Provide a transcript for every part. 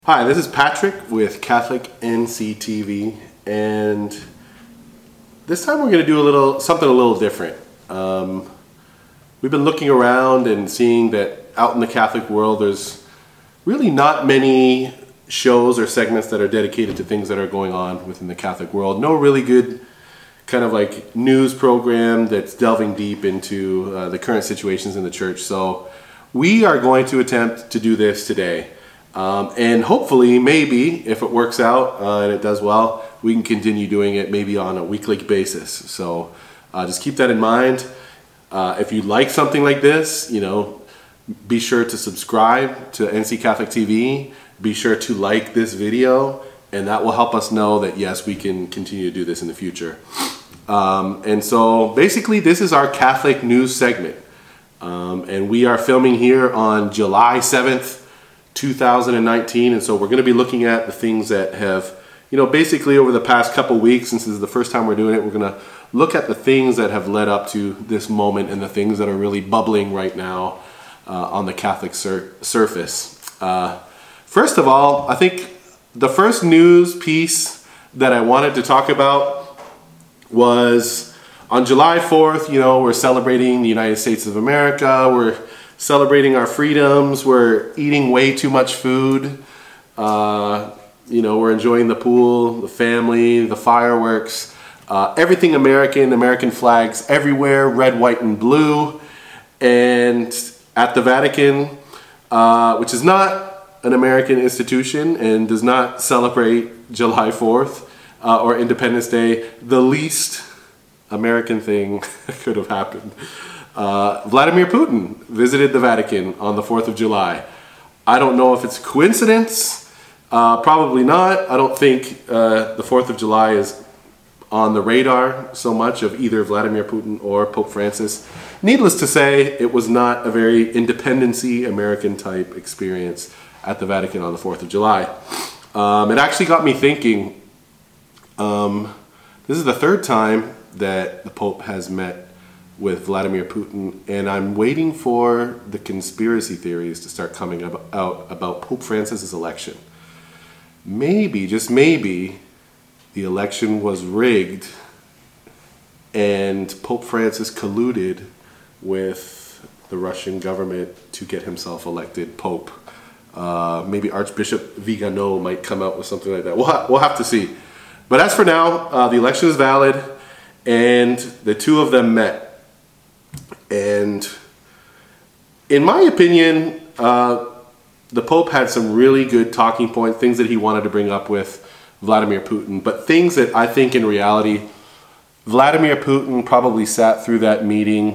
Hi, this is Patrick with Catholic NCTV, and this time we're going to do something a little different. We've been looking around and seeing that out in the Catholic world there's really not many shows or segments that are dedicated to things that are going on within the Catholic world. No really good kind of like news program that's delving deep into the current situations in the church. So we are going to attempt to do this today. And hopefully, maybe, if it works out and it does well, we can continue doing it maybe on a weekly basis. So just keep that in mind. If you like something like this, be sure to subscribe to NC Catholic TV. Be sure to like this video, and that will help us know that, yes, we can continue to do this in the future. And so basically, this is our Catholic news segment. And we are filming here on July 7th. 2019, and so we're going to be looking at the things that have, basically over the past couple weeks, since this is the first time we're doing it, we're going to look at the things that have led up to this moment and the things that are really bubbling right now on the Catholic surface. First of all, I think the first news piece that I wanted to talk about was on July 4th, we're celebrating the United States of America. We're celebrating our freedoms. We're eating way too much food. We're enjoying the pool, the family, the fireworks, everything American flags everywhere, red, white, and blue. And at the Vatican, which is not an American institution and does not celebrate July 4th or Independence Day, the least American thing could have happened. Vladimir Putin visited the Vatican on the 4th of July. I don't know if it's a coincidence. Probably not. I don't think the 4th of July is on the radar so much of either Vladimir Putin or Pope Francis. Needless to say, it was not a very independency American type experience at the Vatican on the 4th of July. It actually got me thinking, this is the third time that the Pope has met with Vladimir Putin, and I'm waiting for the conspiracy theories to start coming out about Pope Francis's election. Maybe, just maybe, the election was rigged and Pope Francis colluded with the Russian government to get himself elected Pope. Maybe Archbishop Vigano might come out with something like that. We'll have to see. But as for now, the election is valid, and the two of them met. And in my opinion, the Pope had some really good talking points, things that he wanted to bring up with Vladimir Putin, but things that I think in reality, Vladimir Putin probably sat through that meeting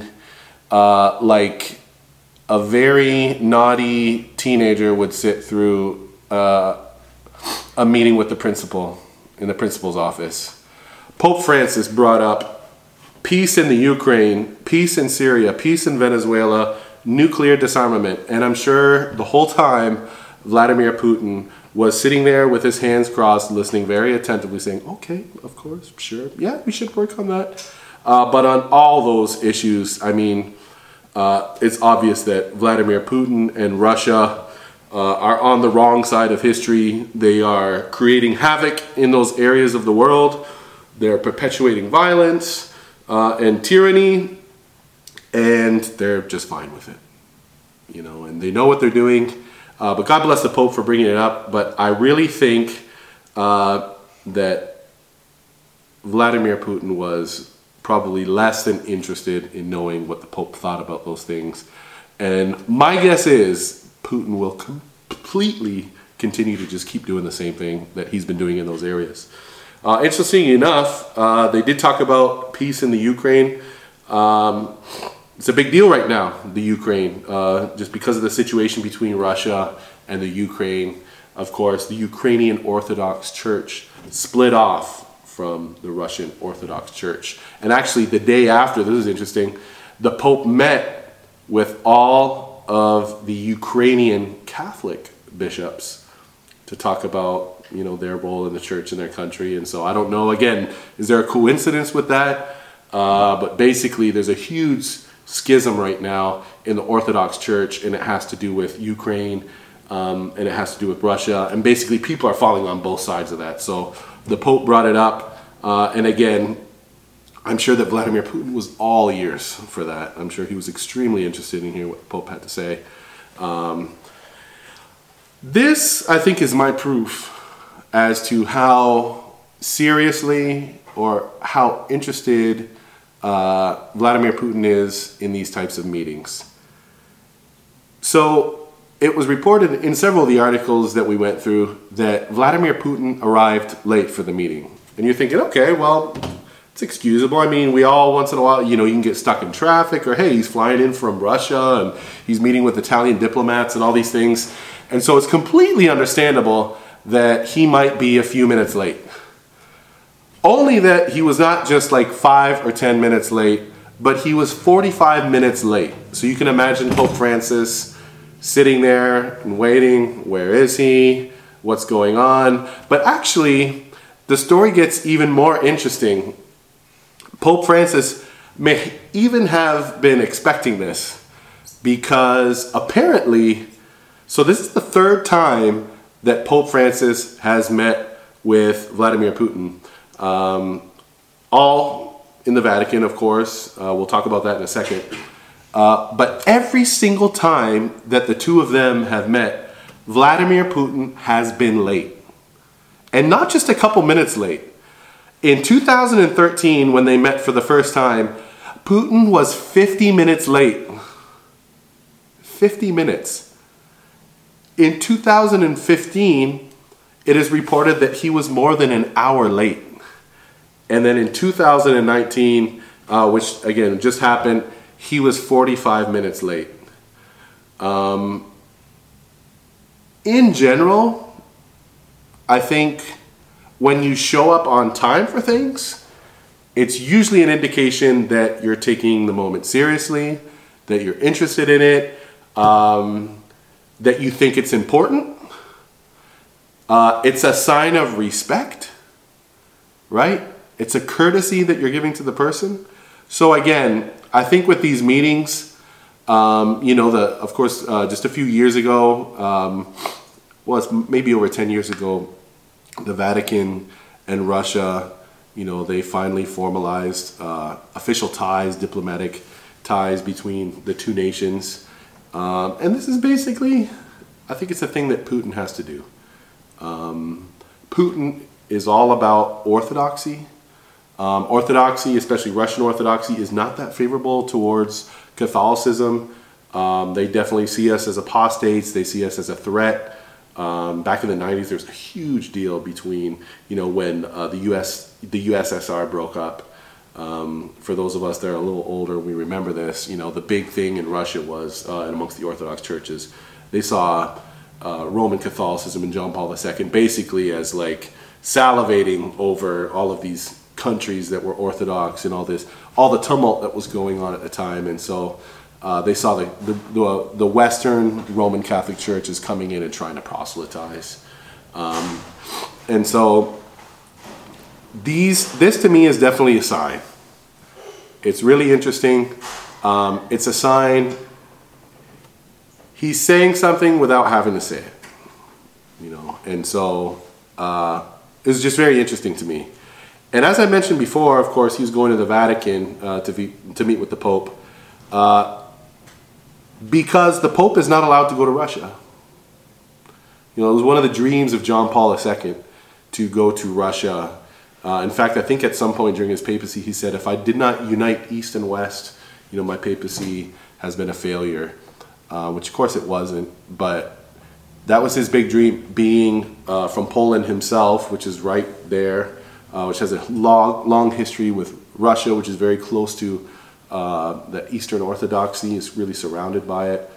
like a very naughty teenager would sit through a meeting with the principal in the principal's office. Pope Francis brought up peace in the Ukraine, peace in Syria, peace in Venezuela, nuclear disarmament. And I'm sure the whole time Vladimir Putin was sitting there with his hands crossed, listening very attentively, saying, okay, of course, sure, yeah, we should work on that. But on all those issues, it's obvious that Vladimir Putin and Russia are on the wrong side of history. They are creating havoc in those areas of the world. They're perpetuating violence and tyranny, and they're just fine with it, and they know what they're doing. But God bless the Pope for bringing it up. But I really think that Vladimir Putin was probably less than interested in knowing what the Pope thought about those things. And my guess is Putin will completely continue to just keep doing the same thing that he's been doing in those areas. Interestingly enough, they did talk about peace in the Ukraine. It's a big deal right now, the Ukraine, just because of the situation between Russia and the Ukraine. Of course, the Ukrainian Orthodox Church split off from the Russian Orthodox Church. And actually, the day after, this is interesting, the Pope met with all of the Ukrainian Catholic bishops to talk about their role in the church in their country. And so I don't know, again, is there a coincidence with that? But basically there's a huge schism right now in the Orthodox Church, and it has to do with Ukraine and it has to do with Russia. And basically, people are falling on both sides of that. So the Pope brought it up, and again, I'm sure that Vladimir Putin was all ears for that. I'm sure he was extremely interested in hearing what the Pope had to say. This, I think, is my proof as to how seriously or how interested Vladimir Putin is in these types of meetings. So it was reported in several of the articles that we went through that Vladimir Putin arrived late for the meeting. And you're thinking, okay, well, it's excusable. I mean, we all once in a while, you can get stuck in traffic, or hey, he's flying in from Russia and he's meeting with Italian diplomats and all these things. And so it's completely understandable that he might be a few minutes late. Only that he was not just like 5 or 10 minutes late, but he was 45 minutes late. So you can imagine Pope Francis sitting there and waiting. Where is he? What's going on? But actually, the story gets even more interesting. Pope Francis may even have been expecting this, because apparently, so this is the third time that Pope Francis has met with Vladimir Putin. All in the Vatican, of course. We'll talk about that in a second. But every single time that the two of them have met, Vladimir Putin has been late. And not just a couple minutes late. In 2013, when they met for the first time, Putin was 50 minutes late. 50 minutes. In 2015, it is reported that he was more than an hour late. And then in 2019, which again just happened, he was 45 minutes late. In general, I think when you show up on time for things, it's usually an indication that you're taking the moment seriously, that you're interested in it, that you think it's important. It's a sign of respect, right? It's a courtesy that you're giving to the person. So again, I think with these meetings, of course, just a few years ago, it's maybe over 10 years ago, the Vatican and Russia, they finally formalized official ties, diplomatic ties between the two nations. And this is basically, I think it's a thing that Putin has to do. Putin is all about orthodoxy. Orthodoxy, especially Russian Orthodoxy, is not that favorable towards Catholicism. They definitely see us as apostates. They see us as a threat. Back in the 90s, there was a huge deal between, when the USSR broke up. For those of us that are a little older, we remember this. The big thing in Russia was, and amongst the Orthodox churches, they saw Roman Catholicism and John Paul II basically as like salivating over all of these countries that were Orthodox and all the tumult that was going on at the time. And so they saw the Western Roman Catholic Church is coming in and trying to proselytize. And so this to me is definitely a sign. It's really interesting. It's a sign. He's saying something without having to say it, and so it's just very interesting to me. And as I mentioned before, of course, he was going to the Vatican to meet with the Pope, because the Pope is not allowed to go to Russia. It was one of the dreams of John Paul II to go to Russia. In fact, I think at some point during his papacy, he said, if I did not unite East and West, my papacy has been a failure, which of course it wasn't. But that was his big dream, being from Poland himself, which is right there, which has a long history with Russia, which is very close to the Eastern Orthodoxy, is really surrounded by it.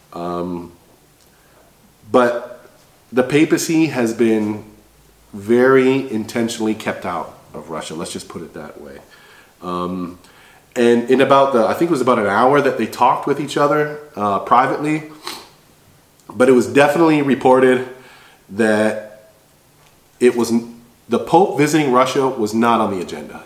But the papacy has been very intentionally kept out of Russia. Let's just put it that way. And in I think it was about an hour that they talked with each other privately, but it was definitely reported that the Pope visiting Russia was not on the agenda.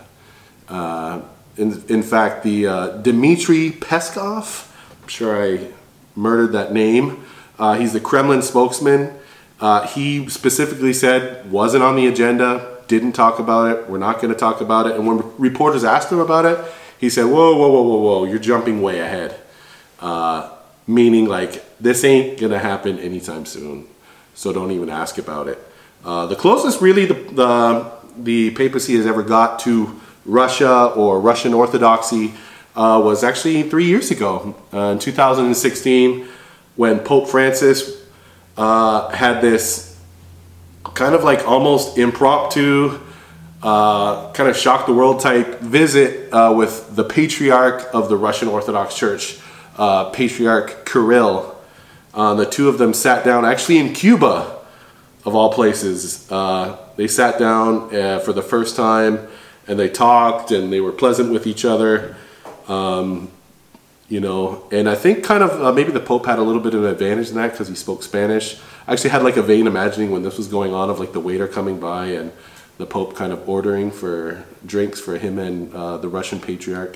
In fact, the Dmitry Peskov, I'm sure I murdered that name, He's the Kremlin spokesman. He specifically said wasn't on the agenda, didn't talk about it, we're not going to talk about it. And when reporters asked him about it, he said, whoa, whoa, whoa, whoa, whoa, you're jumping way ahead. Meaning like, this ain't going to happen anytime soon, so don't even ask about it. The closest really the papacy has ever got to Russia or Russian Orthodoxy was actually 3 years ago, in 2016, when Pope Francis had this kind of like almost impromptu, kind of shock the world type visit with the Patriarch of the Russian Orthodox Church, Patriarch Kirill. The two of them sat down actually in Cuba, of all places. They sat down for the first time and they talked and they were pleasant with each other. You know, and I think kind of maybe the Pope had a little bit of an advantage in that because he spoke Spanish. I actually had like a vain imagining when this was going on of like the waiter coming by and the Pope kind of ordering for drinks for him and the Russian Patriarch.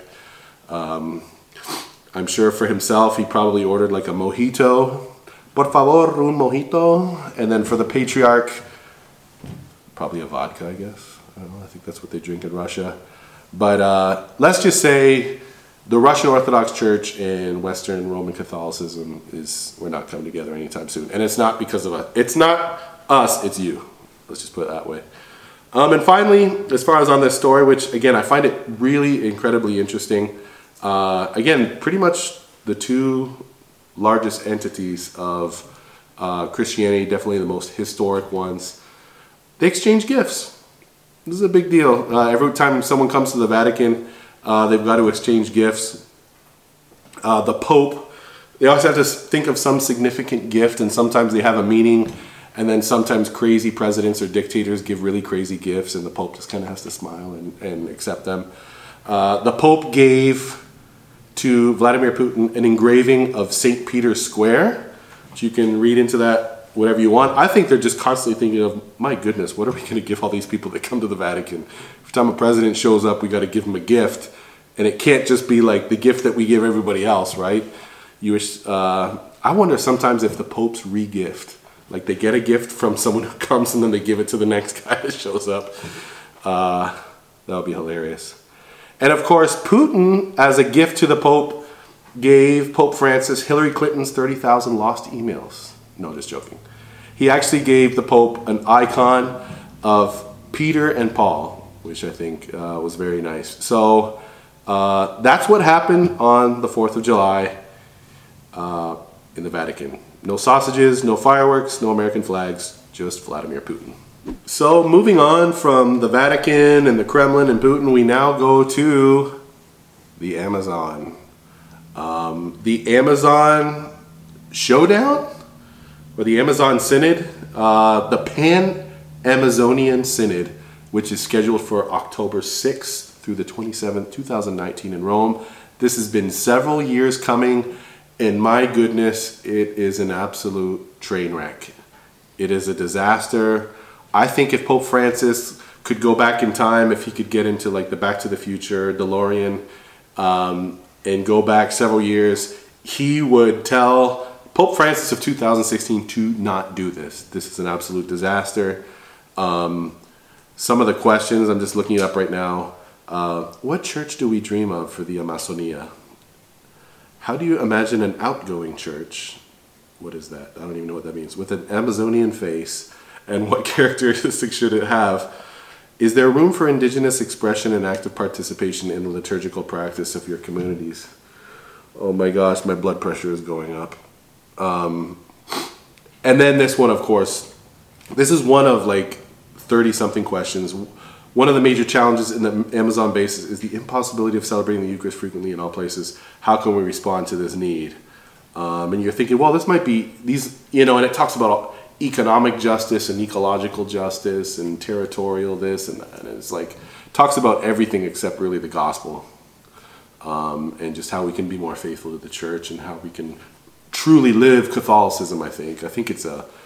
I'm sure for himself, he probably ordered like a mojito. Por favor, un mojito. And then for the Patriarch, probably a vodka, I guess. I don't know, I think that's what they drink in Russia. But let's just say the Russian Orthodox Church and Western Roman Catholicism we're not coming together anytime soon. And it's not because of us. It's not us, it's you. Let's just put it that way. And finally, as far as on this story, which again, I find it really incredibly interesting. Again, pretty much the two largest entities of Christianity, definitely the most historic ones, they exchange gifts. This is a big deal. Every time someone comes to the Vatican, they've got to exchange gifts. The Pope, they always have to think of some significant gift, and sometimes they have a meaning, and then sometimes crazy presidents or dictators give really crazy gifts, and the Pope just kind of has to smile and accept them. The Pope gave to Vladimir Putin an engraving of St. Peter's Square, which you can read into that whatever you want. I think they're just constantly thinking of, my goodness, what are we going to give all these people that come to the Vatican? Every time a president shows up, we got to give him a gift. And it can't just be like the gift that we give everybody else, right? I wonder sometimes if the popes re-gift. Like they get a gift from someone who comes and then they give it to the next guy that shows up. That would be hilarious. And of course, Putin, as a gift to the Pope, gave Pope Francis Hillary Clinton's 30,000 lost emails. No, just joking. He actually gave the Pope an icon of Peter and Paul, which I think was very nice. So that's what happened on the 4th of July in the Vatican. No sausages, no fireworks, no American flags, just Vladimir Putin. So moving on from the Vatican and the Kremlin and Putin, we now go to the Amazon. The Amazon Showdown, or the Amazon Synod, the Pan-Amazonian Synod, which is scheduled for October 6th through the 27th, 2019 in Rome. This has been several years coming, and my goodness, it is an absolute train wreck. It is a disaster. I think if Pope Francis could go back in time, if he could get into like the Back to the Future, DeLorean, and go back several years, he would tell Pope Francis of 2016 to not do this. This is an absolute disaster. Some of the questions, I'm just looking it up right now. What church do we dream of for the Amazonia? How do you imagine an outgoing church? What is that? I don't even know what that means. With an Amazonian face, and what characteristics should it have? Is there room for indigenous expression and active participation in the liturgical practice of your communities? Oh my gosh, my blood pressure is going up. And then this one, of course, this is one of like 30-something questions. One of the major challenges in the Amazon basis is the impossibility of celebrating the Eucharist frequently in all places. How can we respond to this need? And you're thinking, well, this might be these, and it talks about economic justice and ecological justice and territorial this and that. And it's like, talks about everything except really the gospel. And just how we can be more faithful to the church and how we can truly live Catholicism, I think. I think it's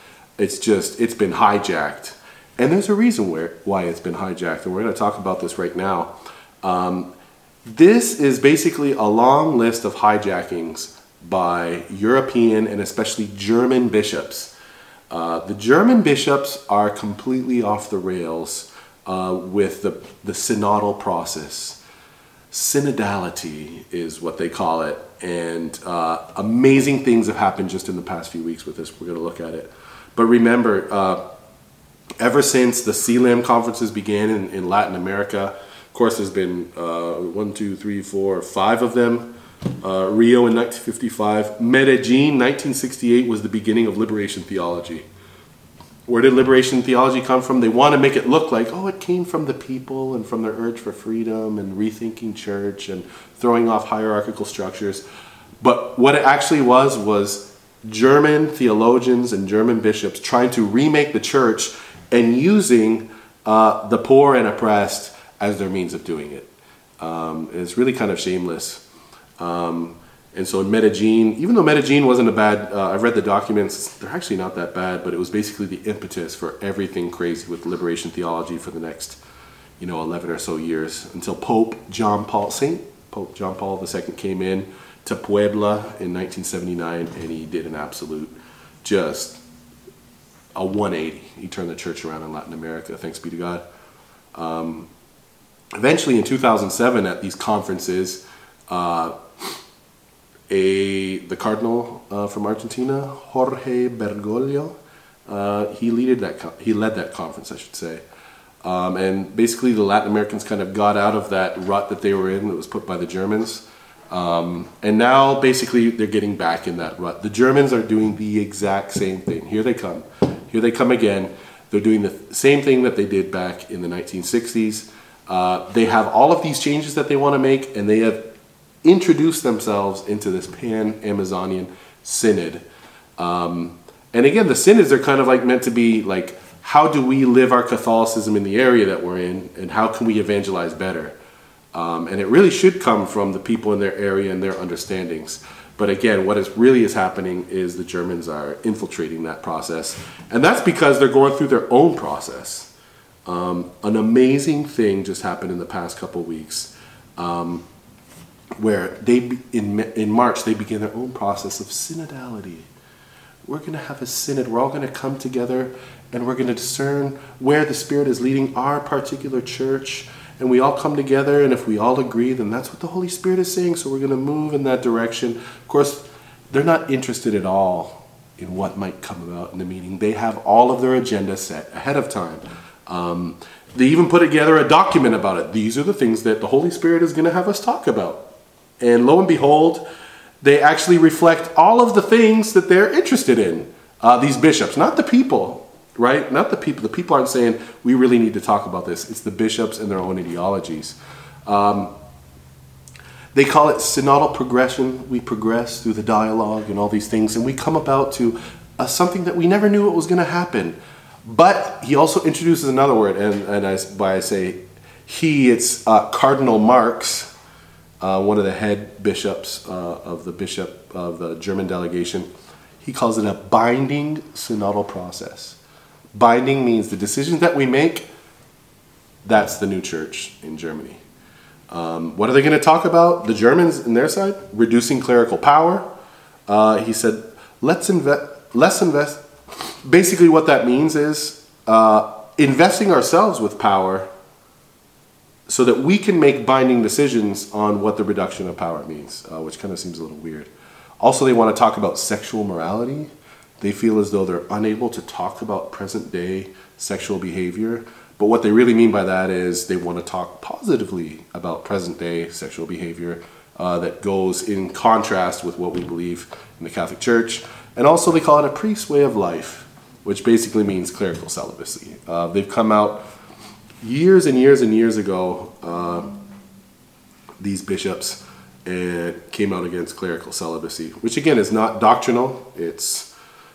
been hijacked. And there's a reason why it's been hijacked, and we're going to talk about this right now. This is basically a long list of hijackings by European and especially German bishops. The German bishops are completely off the rails with the synodal process. Synodality is what they call it, and amazing things have happened just in the past few weeks with this. We're going to look at it. But remember, ever since the CELAM conferences began in Latin America, of course, there's been 1, 2, 3, 4, 5 of them. Rio in 1955. Medellin, 1968, was the beginning of liberation theology. Where did liberation theology come from? They want to make it look like, oh, it came from the people and from their urge for freedom and rethinking church and throwing off hierarchical structures. But what it actually was German theologians and German bishops trying to remake the church and using the poor and oppressed as their means of doing it. It's really kind of shameless. And so in Medellin, even though Medellin wasn't a bad, I've read the documents, they're actually not that bad, but it was basically the impetus for everything crazy with liberation theology for the next, 11 or so years until Pope John Paul II came in to Puebla in 1979, and he did an absolute, just a 180. He turned the church around in Latin America, thanks be to God. Eventually in 2007 at these conferences, the cardinal from Argentina, Jorge Bergoglio, he led that conference, I should say. And basically the Latin Americans kind of got out of that rut that they were in that was put by the Germans. And now basically they're getting back in that rut. The Germans are doing the exact same thing. Here they come. Here they come again. They're doing the same thing that they did back in the 1960s. They have all of these changes that they want to make, and they have introduced themselves into this Pan-Amazonian synod. And again, the synods are kind of like meant to be like, how do we live our Catholicism in the area that we're in, and how can we evangelize better? And it really should come from the people in their area and their understandings. But again, what really is happening is the Germans are infiltrating that process. And that's because they're going through their own process. An amazing thing just happened in the past couple weeks, where in March they began their own process of synodality. We're going to have a synod. We're all going to come together and we're going to discern where the Spirit is leading our particular church. And we all come together, and if we all agree, then that's what the Holy Spirit is saying. So we're going to move in that direction. Of course, they're not interested at all in what might come about in the meeting. They have all of their agenda set ahead of time. They even put together a document about it. These are the things that the Holy Spirit is going to have us talk about. And lo and behold, they actually reflect all of the things that they're interested in. These bishops, not the people. Right? Not the people. The people aren't saying, we really need to talk about this. It's the bishops and their own ideologies. They call it synodal progression. We progress through the dialogue and all these things, and we come about to something that we never knew what was going to happen. But he also introduces another word, and I say he, it's Cardinal Marx, one of the head bishops of the German delegation. He calls it a binding synodal process. Binding means the decisions that we make, that's the new church in Germany. What are they going to talk about? The Germans on their side, reducing clerical power. He said, let's invest. Basically what that means is investing ourselves with power so that we can make binding decisions on what the reduction of power means, which kind of seems a little weird. Also, they want to talk about sexual morality. They feel as though they're unable to talk about present-day sexual behavior. But what they really mean by that is they want to talk positively about present-day sexual behavior that goes in contrast with what we believe in the Catholic Church. And also they call it a priest's way of life, which basically means clerical celibacy. They've come out years and years and years ago, these bishops, and came out against clerical celibacy, which again is not doctrinal. It's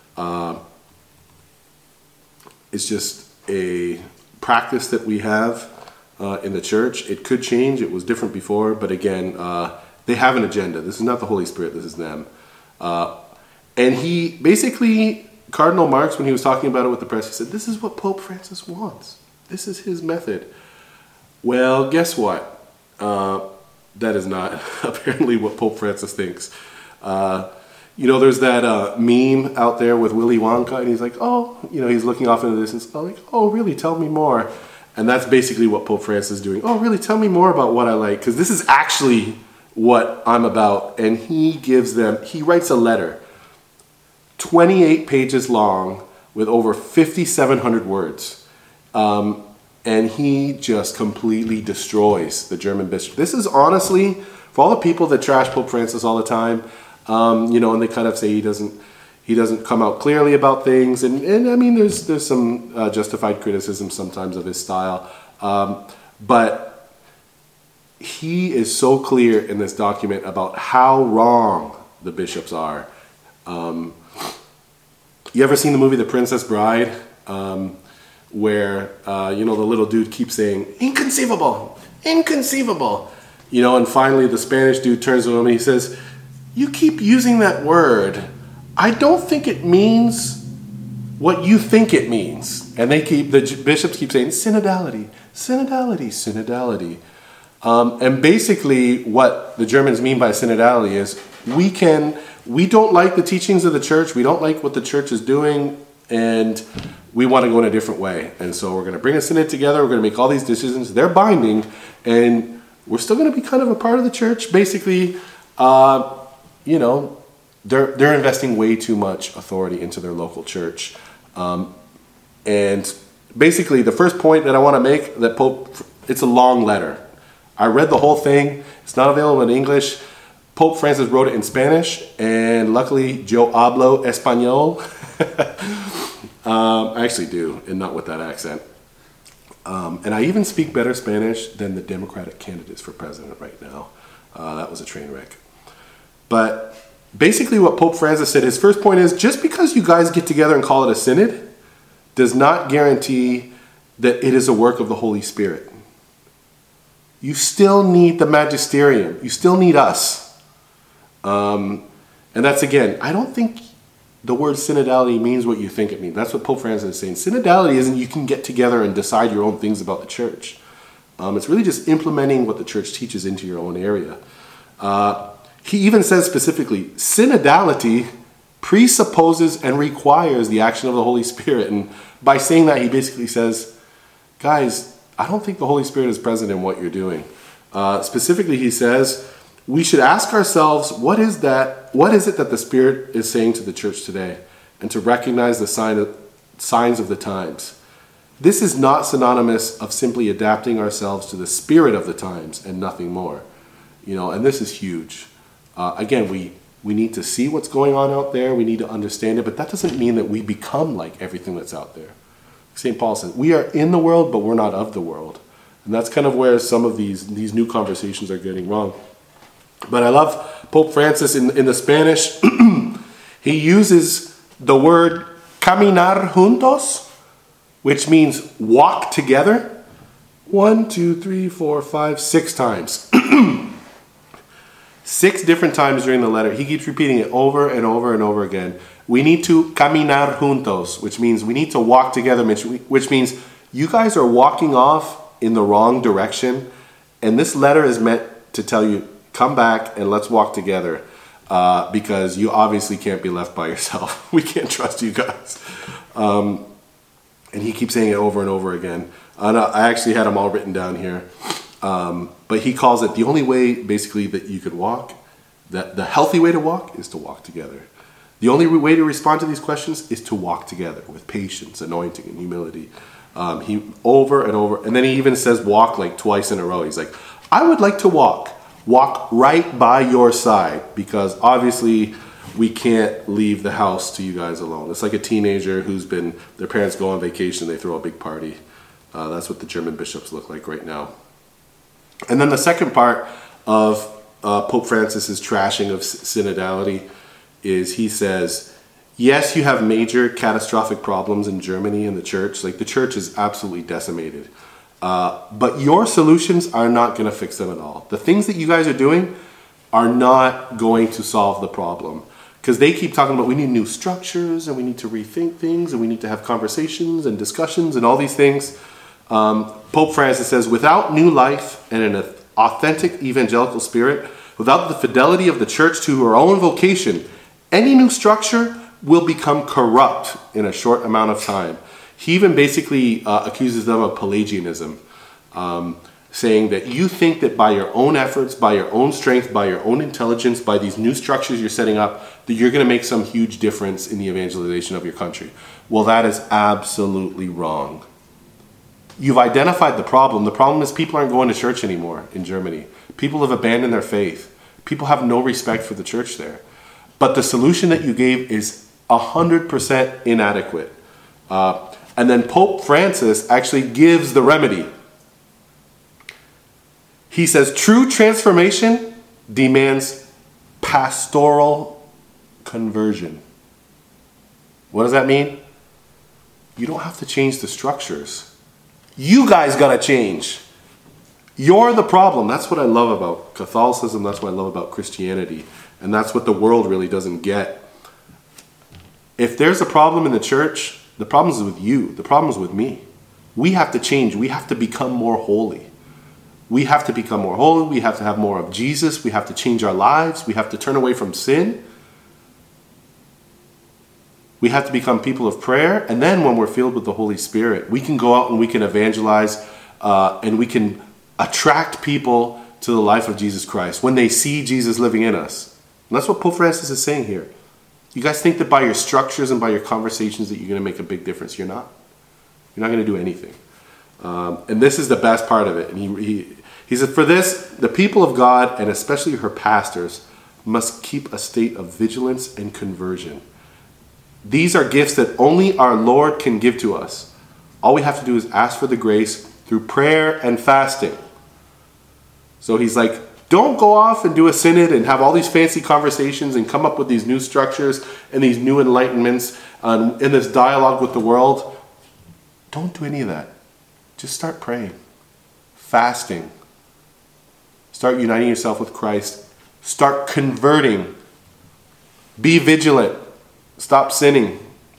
just a practice that we have in the church. It could change. It was different before, but again, they have an agenda. This is not the Holy Spirit. This is them. And he basically, Cardinal Marx, when he was talking about it with the press, he said, this is what Pope Francis wants. This is his method. Well, guess what? That is not apparently what Pope Francis thinks. There's that meme out there with Willy Wonka, and he's like, oh, he's looking off into the distance, oh, really, tell me more. And that's basically what Pope Francis is doing. Oh, really, tell me more about what I like, because this is actually what I'm about. And he writes a letter, 28 pages long, with over 5,700 words. And he just completely destroys the German bishop. This is honestly, for all the people that trash Pope Francis all the time, and they kind of say he doesn't come out clearly about things, and I mean there's some justified criticism sometimes of his style, but he is so clear in this document about how wrong the bishops are. You ever seen the movie The Princess Bride, where the little dude keeps saying inconceivable, inconceivable, and finally the Spanish dude turns to him and he says, you keep using that word. I don't think it means what you think it means. And the bishops keep saying synodality, synodality, synodality. And basically what the Germans mean by synodality is we don't like the teachings of the church, we don't like what the church is doing, and we want to go in a different way. And so we're going to bring a synod together, we're going to make all these decisions, they're binding, and we're still going to be kind of a part of the church. Basically, they're investing way too much authority into their local church. And basically the first point that I want to make, that it's a long letter. I read the whole thing. It's not available in English. Pope Francis wrote it in Spanish, and luckily yo hablo español. I actually do, and not with that accent. And I even speak better Spanish than the Democratic candidates for president right now. That was a train wreck. But basically what Pope Francis said, his first point is, just because you guys get together and call it a synod does not guarantee that it is a work of the Holy Spirit. You still need the magisterium. You still need us. And that's, again, I don't think the word synodality means what you think it means. That's what Pope Francis is saying. Synodality isn't you can get together and decide your own things about the church. It's really just implementing what the church teaches into your own area. He even says specifically, synodality presupposes and requires the action of the Holy Spirit. And by saying that, he basically says, guys, I don't think the Holy Spirit is present in what you're doing. Specifically, he says, we should ask ourselves, what is it that the Spirit is saying to the church today? And to recognize the signs of the times. This is not synonymous of simply adapting ourselves to the spirit of the times and nothing more. And this is huge. Again, we need to see what's going on out there. We need to understand it, but that doesn't mean that we become like everything that's out there. St. Paul says, we are in the world, but we're not of the world. And that's kind of where some of these new conversations are getting wrong. But I love Pope Francis in the Spanish. He uses the word caminar juntos, which means walk together. 1, 2, 3, 4, 5, 6 times. 6 different times during the letter. He keeps repeating it over and over and over again. We need to caminar juntos, which means we need to walk together, which means you guys are walking off in the wrong direction. And this letter is meant to tell you, come back and let's walk together, because you obviously can't be left by yourself. We can't trust you guys. And he keeps saying it over and over again. I actually had them all written down here. But he calls it the only way, basically, that you could walk, that the healthy way to walk is to walk together. The only way to respond to these questions is to walk together with patience, anointing, and humility. He over and over, and then he even says walk like twice in a row. He's like, I would like to walk right by your side, because obviously we can't leave the house to you guys alone. It's like a teenager their parents go on vacation, they throw a big party. That's what the German bishops look like right now. And then the second part of Pope Francis's trashing of synodality is he says, yes, you have major catastrophic problems in Germany and the church. Like, the church is absolutely decimated. But your solutions are not going to fix them at all. The things that you guys are doing are not going to solve the problem. Because they keep talking about we need new structures and we need to rethink things and we need to have conversations and discussions and all these things. Pope Francis says, without new life and an authentic evangelical spirit, Without the fidelity of the church to her own vocation, any new structure will become corrupt in a short amount of time. He even basically accuses them of Pelagianism, saying that you think that by your own efforts, by your own strength, by your own intelligence, by these new structures you're setting up, that you're going to make some huge difference in the evangelization of your country. Well, that is absolutely wrong. You've identified the problem. The problem is people aren't going to church anymore in Germany. People have abandoned their faith. People have no respect for the church there. But the solution that you gave is 100% inadequate. And then Pope Francis actually gives the remedy. He says, true transformation demands pastoral conversion. What does that mean? You don't have to change the structures. You guys got to change. You're the problem. That's what I love about Catholicism. That's what I love about Christianity. And that's what the world really doesn't get. If there's a problem in the church, the problem is with you. The problem is with me. We have to change. We have to become more holy. We have to become more holy. We have to have more of Jesus. We have to change our lives. We have to turn away from sin. We have to become people of prayer. And then when we're filled with the Holy Spirit, we can go out and we can evangelize and we can attract people to the life of Jesus Christ when they see Jesus living in us. And that's what Pope Francis is saying here. You guys think that by your structures and by your conversations that you're going to make a big difference. You're not. You're not going to do anything. And this is the best part of it. And he said, for this, the people of God, and especially her pastors, must keep a state of vigilance and conversion. These are gifts that only our Lord can give to us. All we have to do is ask for the grace through prayer and fasting. So he's like, don't go off and do a synod and have all these fancy conversations and come up with these new structures and these new enlightenments in this dialogue with the world. Don't do any of that. Just start praying, fasting. Start uniting yourself with Christ. Start converting. Be vigilant. Stop sinning.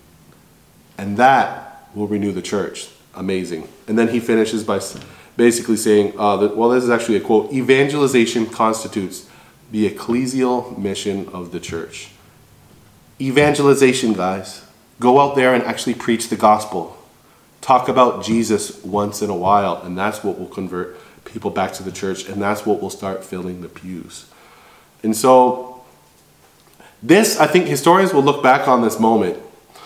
And that will renew the church. Amazing. And then he finishes by basically saying, this is actually a quote, evangelization constitutes the ecclesial mission of the church. Evangelization, guys. Go out there and actually preach the gospel. Talk about Jesus once in a while, and that's what will convert people back to the church, and that's what will start filling the pews. And so this, I think historians will look back on this moment.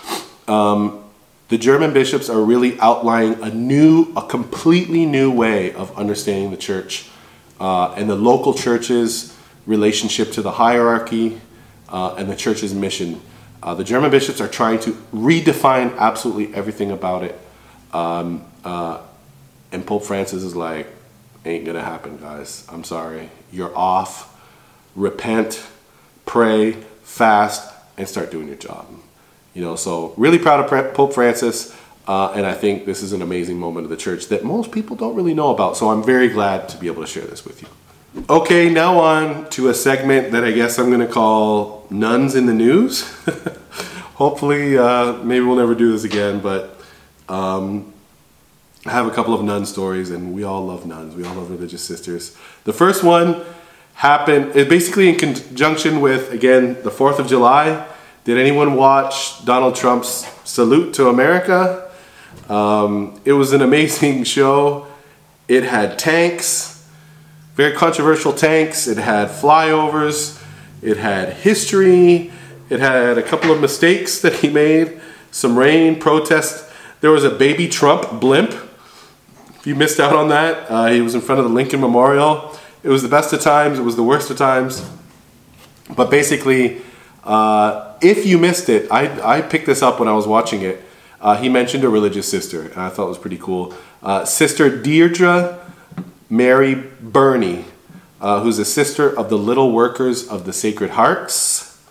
The German bishops are really outlining a completely new way of understanding the church and the local church's relationship to the hierarchy and the church's mission. The German bishops are trying to redefine absolutely everything about it. And Pope Francis is like, ain't gonna happen, guys. I'm sorry. You're off. Repent, pray, fast, and start doing your job. So really proud of Pope Francis, and I think this is an amazing moment of the church that most people don't really know about. So I'm very glad to be able to share this with you. Okay, now on to a segment that I guess I'm going to call Nuns in the News. Hopefully, maybe we'll never do this again, but I have a couple of nun stories, and we all love nuns. We all love religious sisters. The first one happened basically in conjunction with, again, the 4th of July. Did anyone watch Donald Trump's salute to America? It was an amazing show. It had tanks, very controversial tanks. It had flyovers. It had history. It had a couple of mistakes that he made. Some rain, protests. There was a baby Trump blimp. If you missed out on that, he was in front of the Lincoln Memorial. It was the best of times. It was the worst of times. But basically, if you missed it, I picked this up when I was watching it. He mentioned a religious sister, and I thought it was pretty cool. Sister Deirdre Mary Burney, who's a sister of the Little Workers of the Sacred Hearts.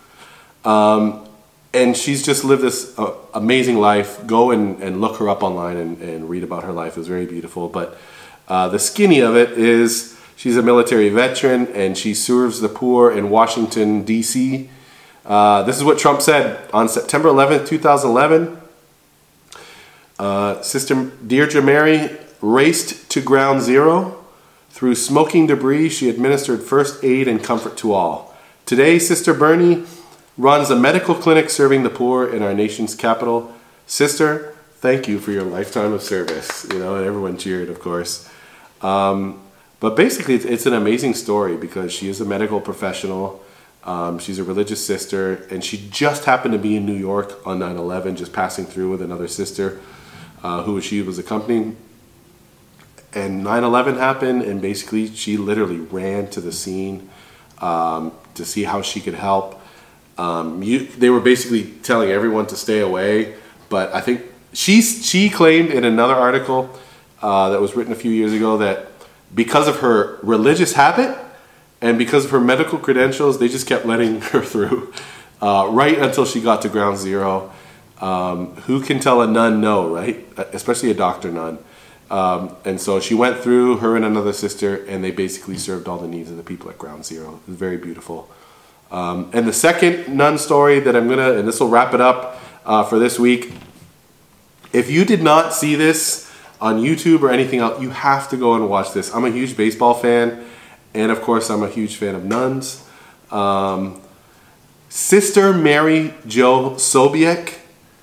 And she's just lived this amazing life. Go and look her up online and read about her life. It was very beautiful. But the skinny of it is she's a military veteran, and she serves the poor in Washington, D.C., this is what Trump said on September 11th, 2011. Sister Deirdre Mary raced to ground zero Through smoking debris, she administered first aid and comfort to all. Today, Sister Bernie runs a medical clinic serving the poor in our nation's capital. Sister, thank you for your lifetime of service. You know, and everyone cheered, of course. But basically, it's an amazing story because she is a medical professional. She's a religious sister, and she just happened to be in New York on 9/11, just passing through with another sister who she was accompanying. And 9/11 happened, and basically she literally ran to the scene to see how she could help. They were basically telling everyone to stay away, but I think she claimed in another article that was written a few years ago that because of her religious habit and because of her medical credentials, they just kept letting her through right until she got to ground zero. Who can tell a nun no, right? Especially a doctor nun. And so she went through, her and another sister, and they basically served all the needs of the people at ground zero. It was very beautiful. And the second nun story that and this will wrap it up for this week. If you did not see this on YouTube or anything else, you have to go and watch this. I'm a huge baseball fan, and of course I'm a huge fan of nuns. Sister Mary Jo Sobiek,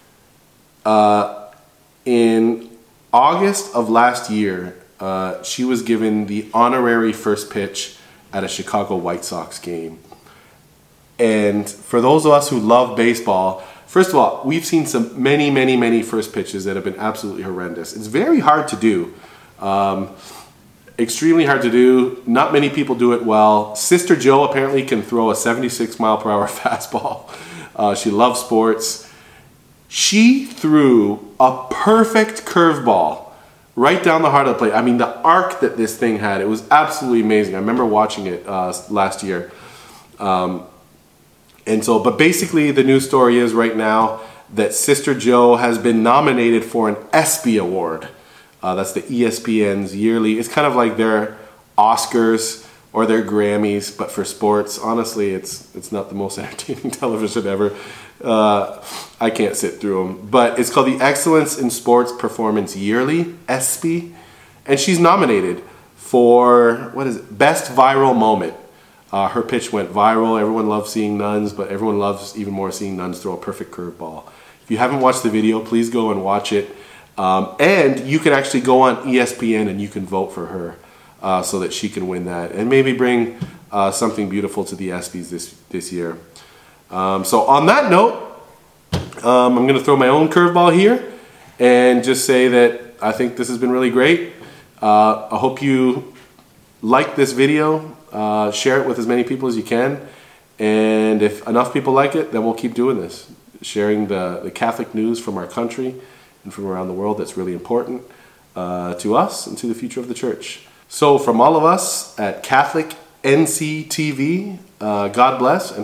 in August of last year, she was given the honorary first pitch at a Chicago White Sox game. And for those of us who love baseball, first of all, we've seen many first pitches that have been absolutely horrendous. It's very hard to do. Extremely hard to do. Not many people do it well. Sister Jo apparently can throw a 76 mile per hour fastball. She loves sports. She threw a perfect curveball right down the heart of the plate. I mean, the arc that this thing had, it was absolutely amazing. I remember watching it last year. But basically the news story is right now that Sister Jo has been nominated for an ESPY award. That's the ESPN's yearly, it's kind of like their Oscars or their Grammys, but for sports. Honestly, it's not the most entertaining television ever. I can't sit through them. But it's called the Excellence in Sports Performance Yearly, ESPY. And she's nominated for, Best Viral Moment. Her pitch went viral. Everyone loves seeing nuns, but everyone loves even more seeing nuns throw a perfect curveball. If you haven't watched the video, please go and watch it. And you can actually go on ESPN and you can vote for her so that she can win that and maybe bring something beautiful to the ESPYs this year. So on that note, I'm going to throw my own curveball here and just say that I think this has been really great. I hope you like this video. Share it with as many people as you can. And if enough people like it, then we'll keep doing this. Sharing the Catholic news from our country and from around the world that's really important to us and to the future of the church. So from all of us at Catholic NC TV, God bless.